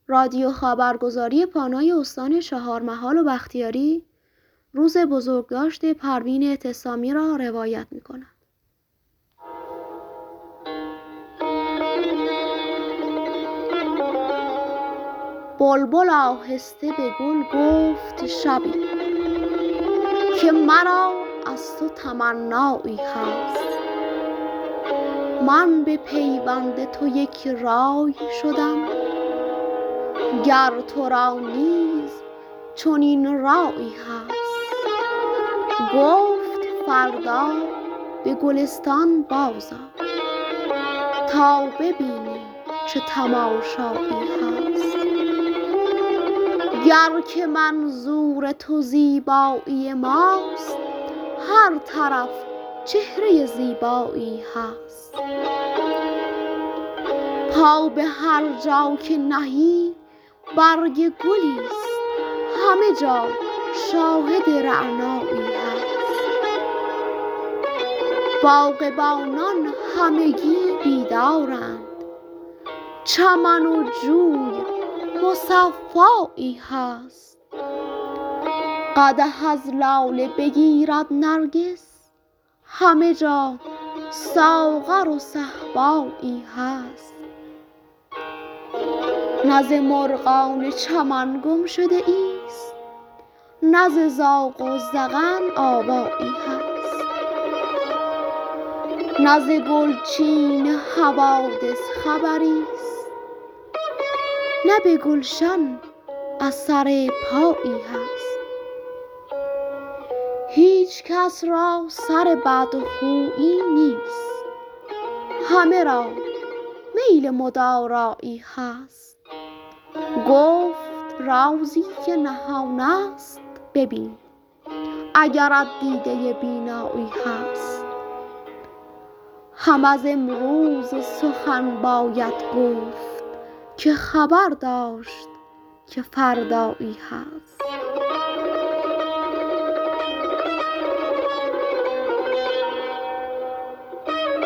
رادیو خبرگزاری پانای استان چهارمحال و بختیاری روز بزرگداشت پروین اعتصامی را روایت می‌کند. بلبل آهسته به گل گفت شبی که مرا از تو تمنایی هست. من به پیوند تو یک رای شدم، گر تو را نیز چنین رایی هست. گفت فردا به گلستان بازآ تا ببینی چه تماشایی هست. گر که منظور تو زیبایی ماست، هر طرف چهره زیبایی هست. پا به هر جا که نهی برگ گلیست، همه جا شاهد رعنایی هست. باغبانان همگی بیدارند، چمن و جوی مصفایی هست. قدح از لاله بگیرد نرگس، همه جا ساغر و صهبایی هست. نه ز مرغان چمن گم شده ایست، نه ز زاغ و زغن آوایی هست. نه ز گلچین حوادث خبریست، نه به گلشن اثر پایی هست. هیچ کس را سر بدخویی نیست، همه را میل مدارایی هست. گفت رازی که نهان است ببین، اگرت دیده بینایی هست. هم از امروز سخن باید گفت، که خبر داشت که فردایی هست.